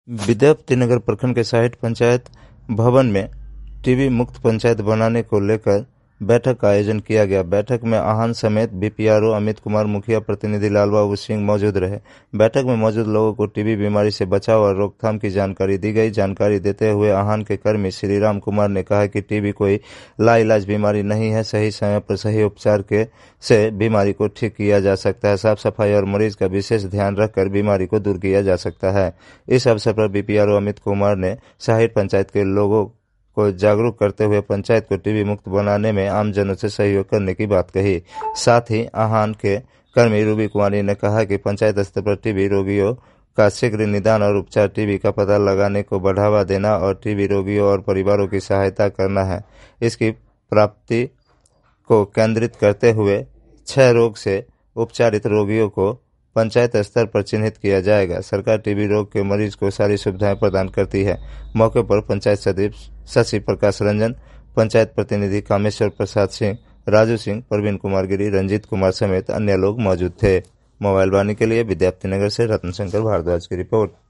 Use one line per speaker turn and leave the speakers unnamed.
विद्यापतिनगर प्रखंड के 60 पंचायत भवन में टीबी मुक्त पंचायत बनाने को लेकर बैठक का आयोजन किया गया। बैठक में आहान समेत बीपीआरओ अमित कुमार, मुखिया प्रतिनिधि लालबाबू सिंह मौजूद रहे। बैठक में मौजूद लोगों को टीबी बीमारी से बचाव और रोकथाम की जानकारी दी गई। जानकारी देते हुए आहान के कर्मी श्रीराम कुमार ने कहा कि टीबी कोई लाइलाज बीमारी नहीं है। सही समय पर सही उपचार से बीमारी को ठीक किया जा सकता है। साफ सफाई और मरीज का विशेष ध्यान रखकर बीमारी को दूर किया जा सकता है। इस अवसर पर बीपीआरओ अमित कुमार ने 60 पंचायत के लोगों को जागरूक करते हुए पंचायत को टीबी मुक्त बनाने में आमजनों से सहयोग करने की बात कही। साथ ही आहान के कर्मी रूबी कुमारी ने कहा कि पंचायत स्तर पर टीबी रोगियों का शीघ्र निदान और उपचार, टीबी का पता लगाने को बढ़ावा देना और टीबी रोगियों और परिवारों की सहायता करना है। इसकी प्राप्ति को केंद्रित करते हुए 6 रोग से उपचारित रोगियों को पंचायत स्तर पर चिन्हित किया जाएगा। सरकार टीबी रोग के मरीज को सारी सुविधाएं प्रदान करती है। मौके पर पंचायत सचिव शशि प्रकाश रंजन, पंचायत प्रतिनिधि कामेश्वर प्रसाद सिंह, राजू सिंह, प्रवीण कुमार गिरी, रंजीत कुमार समेत अन्य लोग मौजूद थे। मोबाइल वाणी के लिए विद्यापतिनगर से रत्न शंकर भारद्वाज की रिपोर्ट।